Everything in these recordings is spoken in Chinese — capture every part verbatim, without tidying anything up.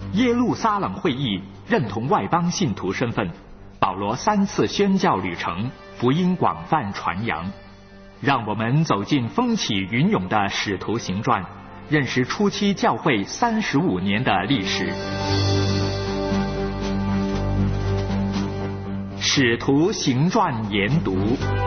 耶路撒冷会议认同外邦信徒身份，保罗三次宣教旅程，福音广泛传扬。让我们走进风起云涌的使徒行传，认识初期教会三十五年的历史。使徒行传研读。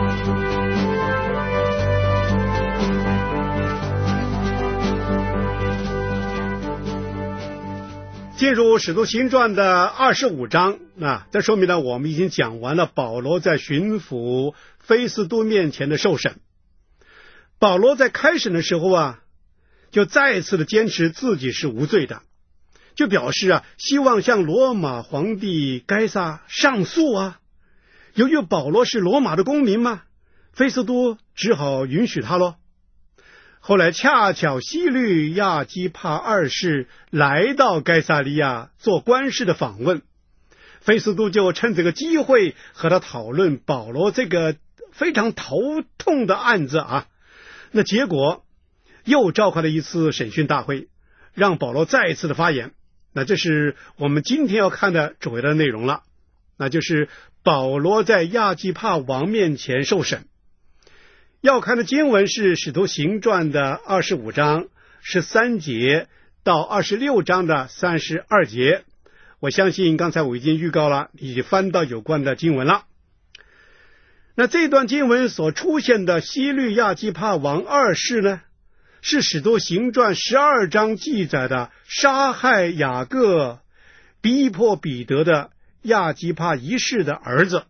进入使徒行传的二十五章，啊，这说明呢，我们已经讲完了保罗在巡抚菲斯都面前的受审。保罗在开审的时候啊，就再次的坚持自己是无罪的，就表示啊，希望向罗马皇帝该撒上诉啊。由于保罗是罗马的公民嘛，菲斯都只好允许他咯。后来恰巧西律亚基帕二世来到该撒利亚做官事的访问，菲斯都就趁这个机会和他讨论保罗这个非常头痛的案子啊。那结果又召开了一次审讯大会，让保罗再一次的发言。那这是我们今天要看的主要的内容了，那就是保罗在亚基帕王面前受审。要看的经文是使徒行传的二十五章十三节到二十六章的三十二节。我相信刚才我已经预告了，已经翻到有关的经文了。那这段经文所出现的西律亚基帕王二世呢，是使徒行传十二章记载的杀害雅各、逼迫彼得的亚基帕一世的儿子。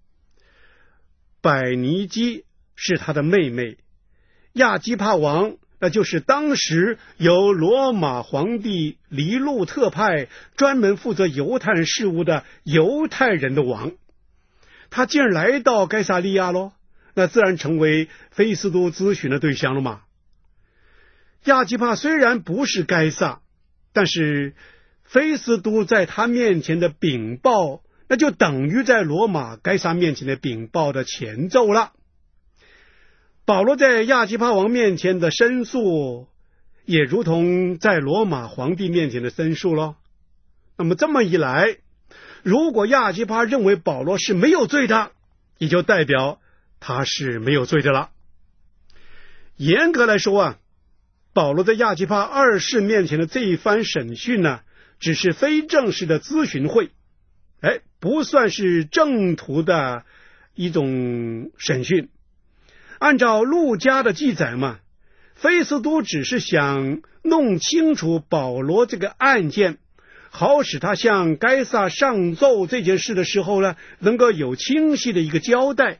百尼基是他的妹妹，亚基帕王那就是当时由罗马皇帝黎路特派专门负责犹太人事务的犹太人的王。他既然来到该撒利亚咯，那自然成为菲斯都咨询的对象了嘛。亚基帕虽然不是该撒，但是菲斯都在他面前的禀报，那就等于在罗马该撒面前的禀报的前奏了。保罗在亚基帕王面前的申诉，也如同在罗马皇帝面前的申诉咯。那么这么一来，如果亚基帕认为保罗是没有罪的，也就代表他是没有罪的了。严格来说啊，保罗在亚基帕二世面前的这一番审讯呢，只是非正式的咨询会，哎，不算是正途的一种审讯。按照路加的记载嘛，菲斯都只是想弄清楚保罗这个案件，好使他向该撒上奏这件事的时候呢，能够有清晰的一个交代。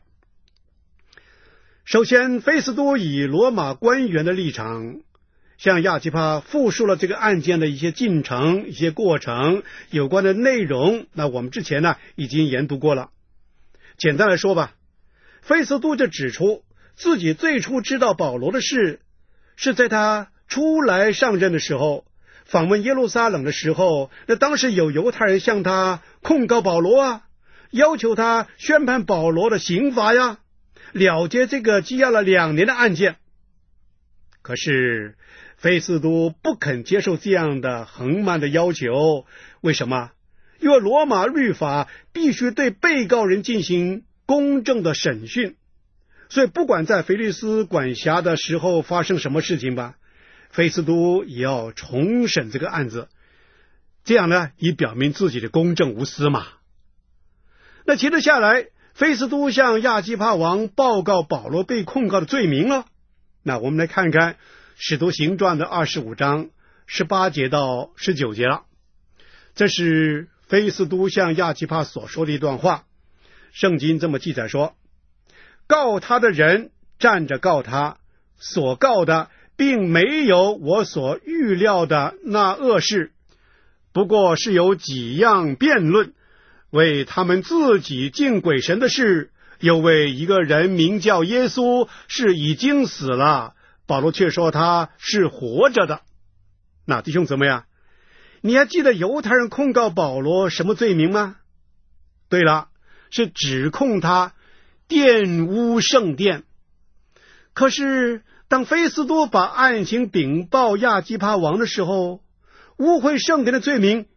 首先，菲斯都以罗马官员的立场，向亚基帕复述了这个案件的一些进程、一些过程、有关的内容，那我们之前呢已经研读过了。简单来说吧，菲斯都就指出自己最初知道保罗的事，是在他初来上任的时候，访问耶路撒冷的时候，那当时有犹太人向他控告保罗啊，要求他宣判保罗的刑罚呀，了结这个积压了两年的案件。可是菲斯都不肯接受这样的横蛮的要求。为什么？因为罗马律法必须对被告人进行公正的审讯，所以不管在腓律斯管辖的时候发生什么事情吧，菲斯都也要重审这个案子，这样呢，以表明自己的公正无私嘛。那接着下来，菲斯都向亚基帕王报告保罗被控告的罪名了。那我们来看看使徒行传的二十五章十八节到十九节了。这是菲斯都向亚基帕所说的一段话。圣经这么记载说，告他的人站着告他，所告的并没有我所预料的那恶事，不过是有几样辩论，为他们自己敬鬼神的事，又为一个人名叫耶稣是已经死了，保罗却说他是活着的。那弟兄姊妹啊，你还记得犹太人控告保罗什么罪名吗？对了，是指控他玷污圣殿。可是当菲斯都把案情禀报亚基帕王的时候，污秽圣殿的罪名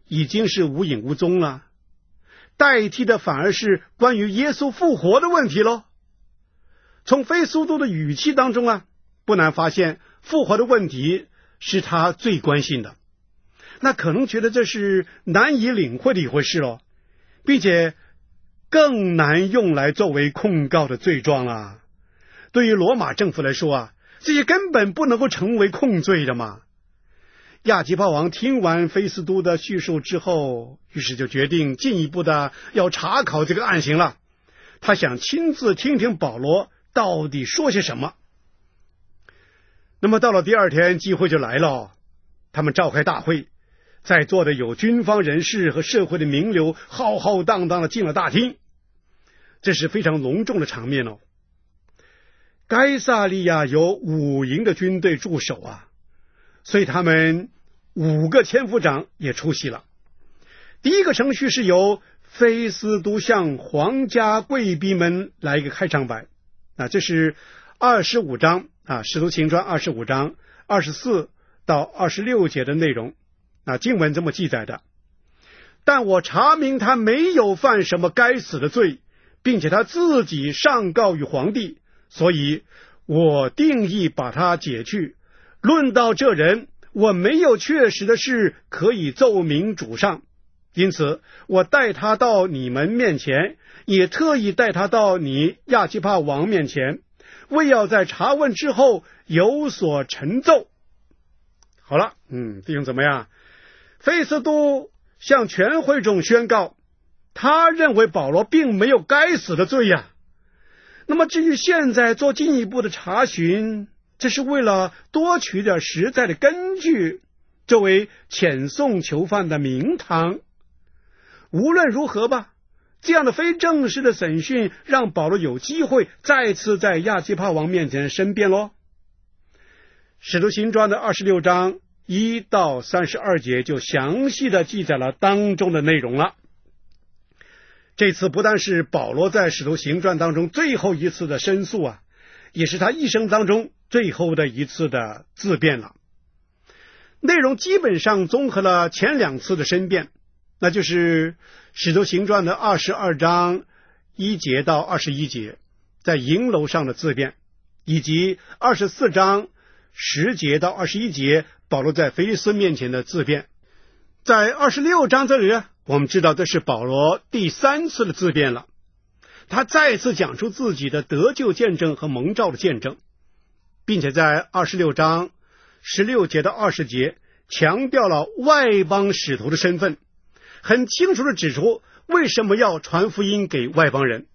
已经是无影无踪了，代替的反而是关于耶稣复活的问题咯。从非斯都的语气当中啊，不难发现复活的问题是他最关心的。那可能觉得这是难以领会的一回事咯，并且更难用来作为控告的罪状了。对于罗马政府来说啊，这些根本不能够成为控罪的嘛。亚基帕王听完菲斯都的叙述之后，于是就决定进一步的要查考这个案情了。他想亲自听听保罗到底说些什么。那么到了第二天，机会就来了，他们召开大会，在座的有军方人士和社会的名流，浩浩荡荡的进了大厅。这是非常隆重的场面哦。该萨利亚有五营的军队驻守啊，所以他们五个千夫长也出席了。第一个程序是由菲斯都向皇家贵宾们来一个开场白，啊，这是二十五章啊，使徒行传二十五章二十四到二十六节的内容啊，经文这么记载的：但我查明他没有犯什么该死的罪，并且他自己上告于皇帝，所以我定义把他解去。论到这人，我没有确实的事可以奏明主上，因此我带他到你们面前，也特意带他到你亚基帕王面前，为要在查问之后有所陈奏。好了，嗯，弟兄怎么样？菲斯都向全会众宣告，他认为保罗并没有该死的罪呀。那么至于现在做进一步的查询，这是为了多取点实在的根据，作为遣送囚犯的名堂。无论如何吧，这样的非正式的审讯让保罗有机会再次在亚基帕王面前申辩咯。使徒行传的二十六章一到三十二节就详细的记载了当中的内容了。这次不但是保罗在使徒行传当中最后一次的申诉啊，也是他一生当中最后的一次的自辩了。内容基本上综合了前两次的申辩，那就是使徒行传的二十二章一节到二十一节在营楼上的自辩，以及二十四章十节到二十一节保罗在腓力斯面前的自辩。在二十六章这里呢，我们知道这是保罗第三次的自辩了，他再次讲出自己的得救见证和蒙召的见证，并且在二十六章十六节到二十节强调了外邦使徒的身份，很清楚地指出为什么要传福音给外邦人。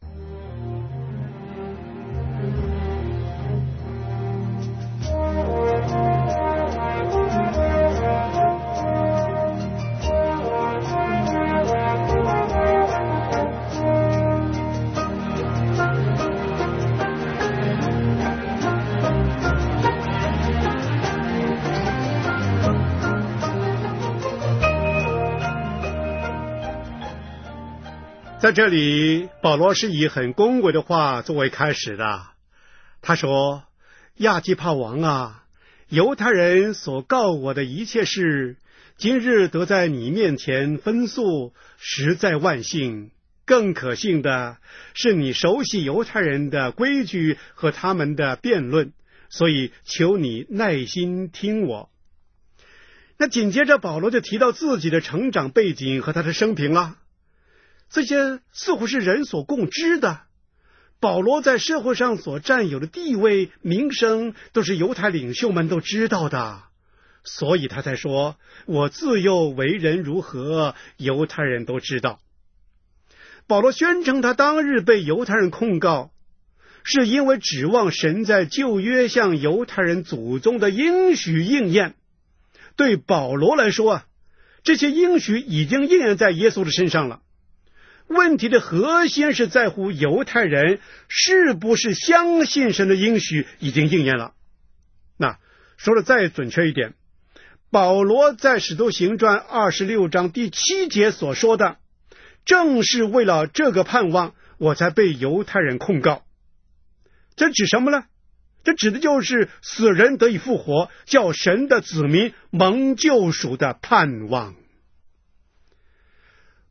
在这里，保罗是以很恭维的话作为开始的。他说：亚基帕王啊，犹太人所告我的一切事，今日得在你面前分诉，实在万幸。更可信的是，你熟悉犹太人的规矩和他们的辩论，所以求你耐心听我。那紧接着保罗就提到自己的成长背景和他的生平了。这些似乎是人所共知的，保罗在社会上所占有的地位、名声，都是犹太领袖们都知道的，所以他才说，我自幼为人如何，犹太人都知道。保罗宣称他当日被犹太人控告，是因为指望神在旧约向犹太人祖宗的应许应验。对保罗来说啊，这些应许已经应验在耶稣的身上了。问题的核心是在乎犹太人是不是相信神的应许已经应验了。那说的再准确一点，保罗在使徒行传二十六章第七节所说的，正是为了这个盼望，我才被犹太人控告。这指什么呢？这指的就是死人得以复活，叫神的子民蒙救赎的盼望。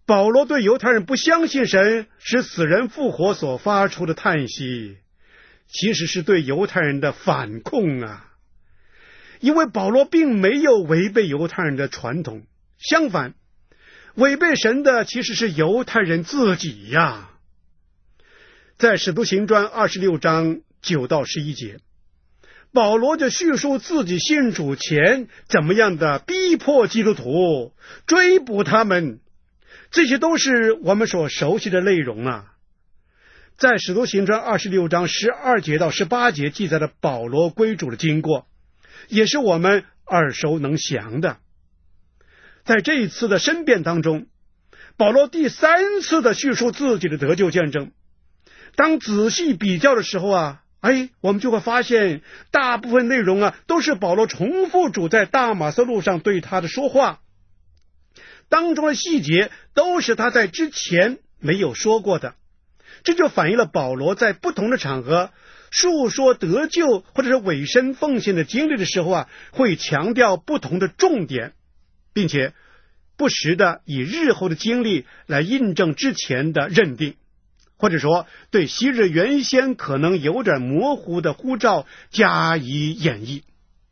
保罗对犹太人不相信神使死人复活所发出的叹息，其实是对犹太人的反控啊！因为保罗并没有违背犹太人的传统，相反，违背神的其实是犹太人自己呀。在使徒行传二十六章九到十一节，保罗就叙述自己信主前怎么样的逼迫基督徒，追捕他们，这些都是我们所熟悉的内容啊。在使徒行传二十六章十二节到十八节记载的保罗归主的经过，也是我们耳熟能详的。在这一次的申辩当中，保罗第三次的叙述自己的得救见证，当仔细比较的时候啊，哎，我们就会发现大部分内容啊，都是保罗重复主在大马色路上对他的说话，当中的细节都是他在之前没有说过的。这就反映了保罗在不同的场合述说得救或者是委身奉献的经历的时候啊，会强调不同的重点，并且不时的以日后的经历来印证之前的认定，或者说对昔日原先可能有点模糊的呼召加以演绎。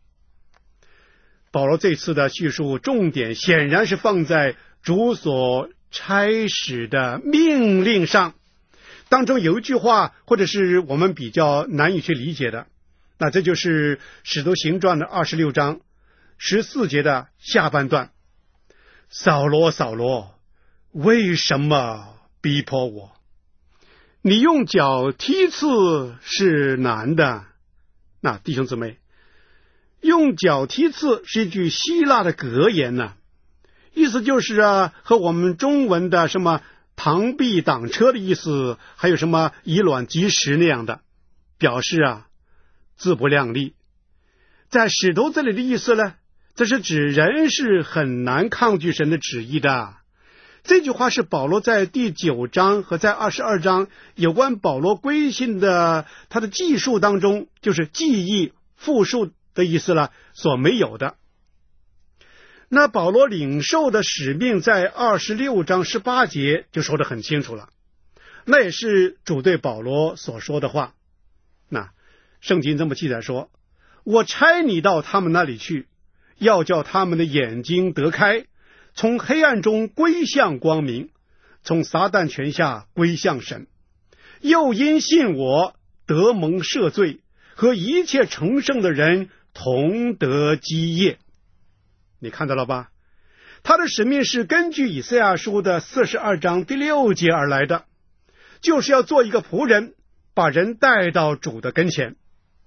保罗这次的叙述重点显然是放在主所差使的命令上，当中有一句话或者是我们比较难以去理解的，那这就是使徒行传的二十六章十四节的下半段，扫罗扫罗，为什么逼迫我？你用脚踢刺是难的。那弟兄姊妹，用脚踢刺是一句希腊的格言呢、啊，意思就是啊，和我们中文的什么螳臂挡车的意思，还有什么以卵击石那样的，表示啊自不量力。在使徒这里的意思呢，这是指人是很难抗拒神的旨意的。这句话是保罗在第九章和在二十二章有关保罗归信的他的记述当中，就是记忆复述的意思了，所没有的。那保罗领受的使命在二十六章十八节就说得很清楚了，那也是主对保罗所说的话。那圣经这么记载说，我差你到他们那里去，要叫他们的眼睛得开，从黑暗中归向光明，从撒旦权下归向神，又因信我得蒙赦罪，和一切成圣的人同得基业。你看到了吧？他的使命是根据以赛亚书的四十二章第六节而来的，就是要做一个仆人，把人带到主的跟前。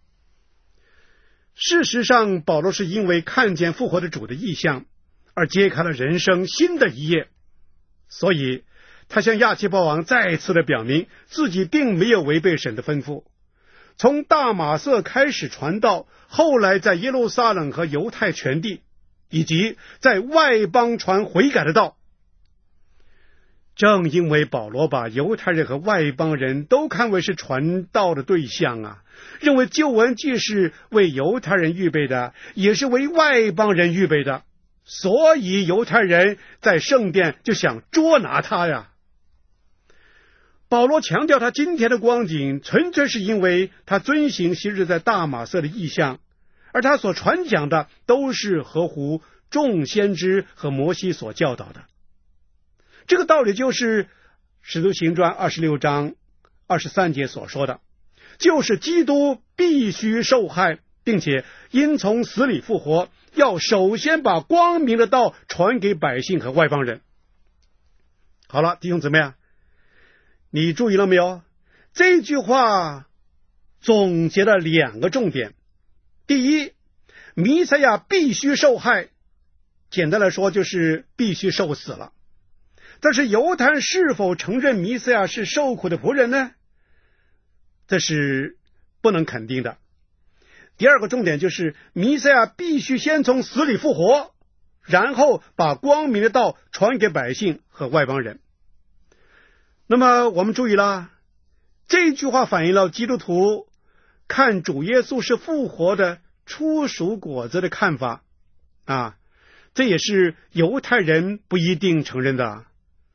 事实上，保罗是因为看见复活的主的异象，而揭开了人生新的一页，所以他向亚基波王再次的表明自己并没有违背神的吩咐。从大马色开始传道，后来在耶路撒冷和犹太全地，以及在外邦传悔改的道。正因为保罗把犹太人和外邦人都看为是传道的对象啊，认为救恩既是为犹太人预备的，也是为外邦人预备的，所以犹太人在圣殿就想捉拿他呀。保罗强调他今天的光景，纯粹是因为他遵行昔日在大马色的异象，而他所传讲的都是合乎众先知和摩西所教导的。这个道理就是使徒行传二十六章二十三节所说的，就是基督必须受害，并且因从死里复活，要首先把光明的道传给百姓和外邦人。好了，弟兄姊妹啊，你注意了没有？这句话总结了两个重点。第一，弥赛亚必须受害，简单来说就是必须受死了。但是犹太人是否承认弥赛亚是受苦的仆人呢？这是不能肯定的。第二个重点就是弥赛亚必须先从死里复活，然后把光明的道传给百姓和外邦人。那么我们注意了，这句话反映了基督徒看主耶稣是复活的初熟果子的看法啊，这也是犹太人不一定承认的。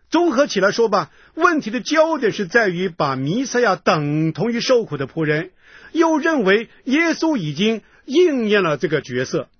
综合起来说吧，问题的焦点是在于把弥赛亚等同于受苦的仆人，又认为耶稣已经应验了这个角色。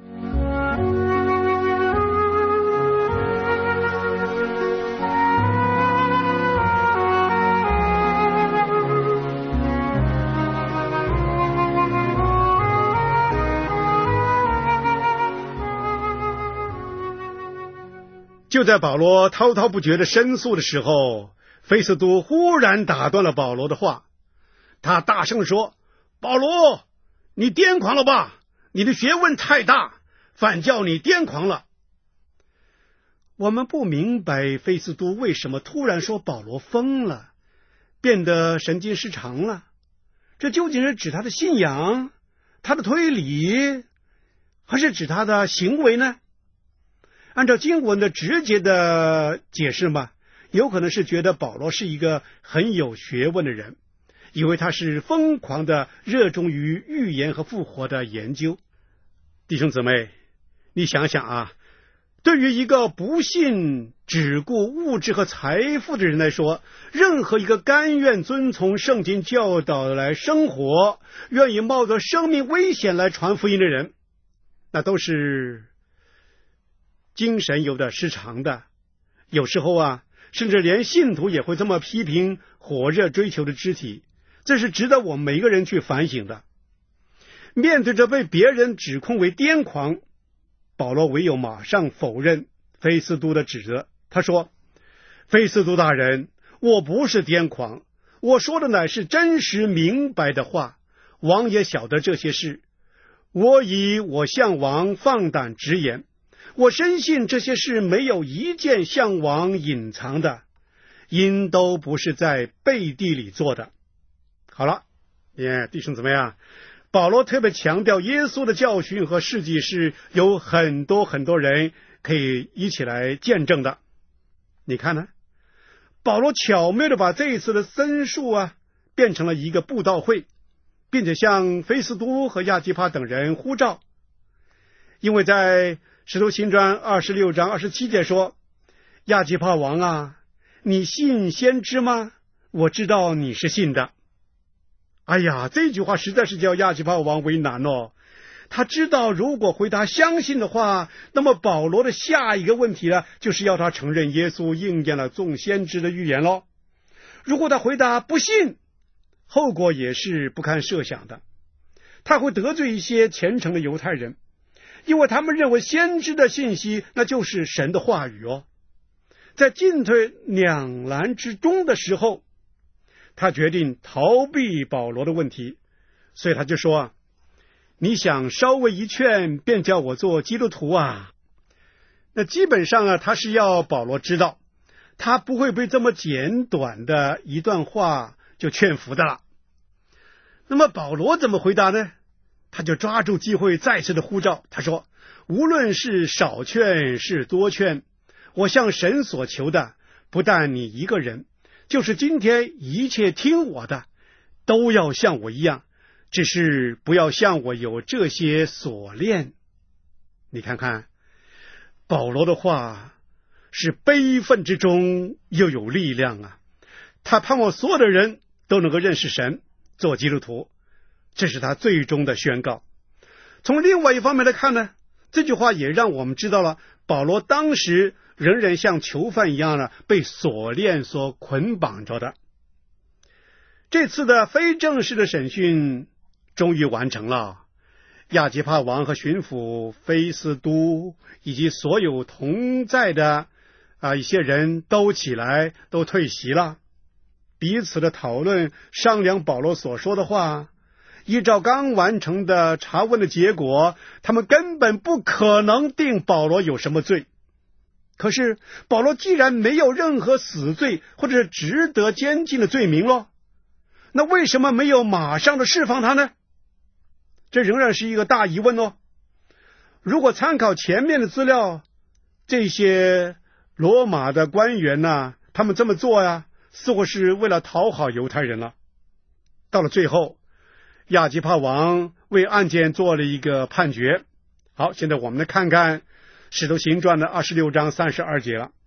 就在保罗滔滔不绝的申诉的时候，菲斯都忽然打断了保罗的话。他大声说：保罗，你癫狂了吧？你的学问太大，反叫你癫狂了。我们不明白菲斯都为什么突然说保罗疯了，变得神经失常了。这究竟是指他的信仰，他的推理，还是指他的行为呢？按照经文的直接的解释嘛，有可能是觉得保罗是一个很有学问的人，以为他是疯狂的热衷于预言和复活的研究。弟兄姊妹，你想想啊，对于一个不信只顾物质和财富的人来说，任何一个甘愿遵从圣经教导来生活，愿意冒着生命危险来传福音的人，那都是精神有点失常的。有时候啊，甚至连信徒也会这么批评火热追求的肢体，这是值得我们每一个人去反省的。面对着被别人指控为癫狂，保罗唯有马上否认菲斯都的指责。他说：菲斯都大人，我不是癫狂，我说的乃是真实明白的话，王也晓得这些事，我以我向王放胆直言，我深信这些事没有一件向王隐藏的，因都不是在背地里做的。好了，耶，弟兄姊妹啊，保罗特别强调耶稣的教训和事迹是有很多很多人可以一起来见证的。你看呢，保罗巧妙的把这一次的申诉啊变成了一个布道会，并且向菲斯都和亚基帕等人呼召。因为在使徒行传二十六章二十七节说：亚基帕王啊，你信先知吗？我知道你是信的。哎呀，这句话实在是叫亚基帕王为难哦。他知道如果回答相信的话，那么保罗的下一个问题呢，就是要他承认耶稣应验了众先知的预言咯。如果他回答不信，后果也是不堪设想的。他会得罪一些虔诚的犹太人，因为他们认为先知的信息那就是神的话语哦。在进退两难之中的时候，他决定逃避保罗的问题，所以他就说：你想稍微一劝便叫我做基督徒啊？那基本上啊，他是要保罗知道他不会被这么简短的一段话就劝服的了。那么保罗怎么回答呢？他就抓住机会再次的呼召，他说：无论是少劝是多劝，我向神所求的不但你一个人，就是今天一切听我的都要像我一样，只是不要像我有这些锁链。你看看保罗的话是悲愤之中又有力量啊！他盼望所有的人都能够认识神，做基督徒，这是他最终的宣告。从另外一方面来看呢，这句话也让我们知道了保罗当时仍然像囚犯一样的被锁链所捆绑着的。这次的非正式的审讯终于完成了，亚基帕王和巡抚菲斯都以及所有同在的啊一些人都起来，都退席了，彼此的讨论商量保罗所说的话。依照刚完成的查问的结果，他们根本不可能定保罗有什么罪。可是保罗既然没有任何死罪或者是值得监禁的罪名咯，那为什么没有马上的释放他呢？这仍然是一个大疑问哦。如果参考前面的资料，这些罗马的官员呢、啊，他们这么做呀，似乎是为了讨好犹太人了。到了最后，亚基帕王为案件做了一个判决。好，现在我们来看看使徒行传的二十六章三十二节了。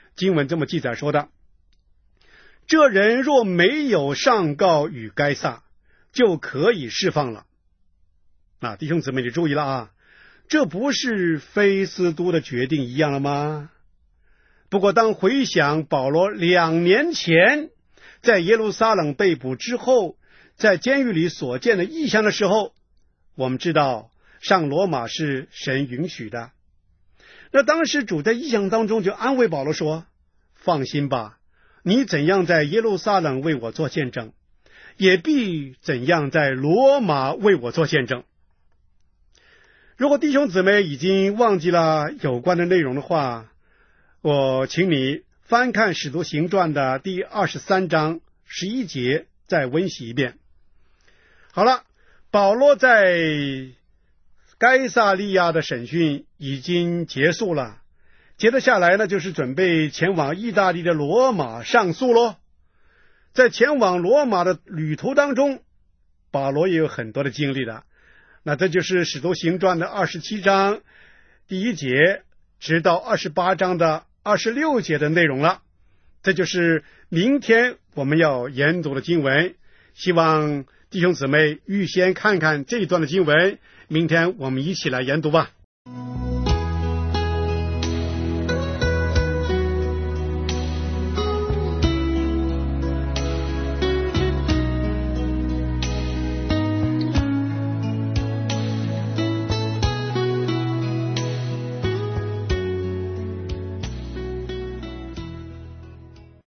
经文这么记载说的：这人若没有上告与该撒，就可以释放了。啊，弟兄姊妹，你注意了啊，这不是菲斯都的决定一样了吗？不过当回想保罗两年前在耶路撒冷被捕之后，在监狱里所见的异象的时候，我们知道上罗马是神允许的。那当时主在异象当中就安慰保罗说：放心吧，你怎样在耶路撒冷为我做见证，也必怎样在罗马为我做见证。如果弟兄姊妹已经忘记了有关的内容的话，我请你翻看使徒行传的第二十三章十一节，再温习一遍。好了，保罗在该撒利亚的审讯已经结束了，接着下来呢，就是准备前往意大利的罗马上诉咯。在前往罗马的旅途当中，保罗也有很多的经历的。那这就是使徒行传的二十七章第一节直到二十八章的二十六节的内容了。这就是明天我们要研读的经文，希望弟兄姊妹预先看看这一段的经文，明天我们一起来研读吧。